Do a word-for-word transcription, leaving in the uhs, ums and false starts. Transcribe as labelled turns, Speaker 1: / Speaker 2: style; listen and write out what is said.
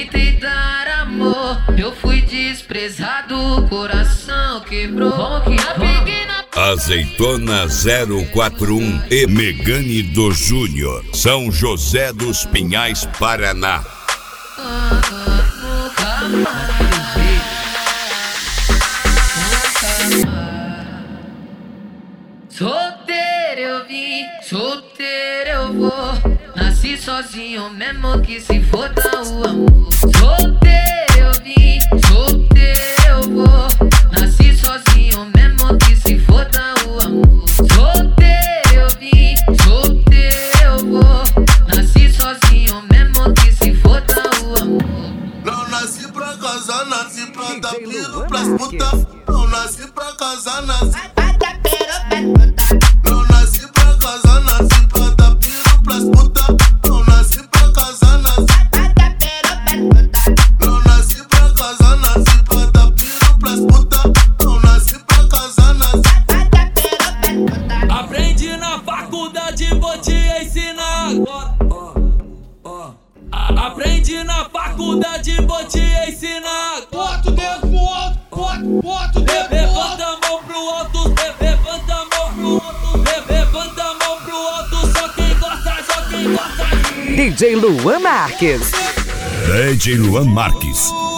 Speaker 1: tentei dar amor, eu fui desprezado, o coração quebrou. Vamos que já peguei na
Speaker 2: Azeitona zero quatro um e Megane do Júnior, São José dos Pinhais, Paraná.
Speaker 1: Ah, ah, nunca mais. Solteiro eu vim, solteiro eu vou. Nasci sozinho mesmo que se foda o amor. Solteiro eu vim, solteiro eu vou. Nasci sozinho mesmo que se foda o amor. Solteiro eu vim, solteiro eu vou. Nasci sozinho mesmo que se foda o amor.
Speaker 3: Não nasci pra casar, nasci pra dar piro pras putas. Não nasci pra casar, nasci Não nasci pra casar, nasci pra dar piro pras putas. Não nasci pra casar, nasci Não nasci pra casar, nasci pra dar piro pras putas. Não nasci pra casar, nasci
Speaker 4: Aprendi na faculdade, vou te ensinar agora. Aprendi na faculdade, vou te ensinar.
Speaker 5: Bota o dedo pro alto, bota, bota o dedo pro alto.
Speaker 4: Levanta a mão pro alto, levanta a mão pro alto, levanta a mão pro alto. Só quem gosta, só quem gosta.
Speaker 6: D J Luan Marques.
Speaker 2: D J Luan Marques.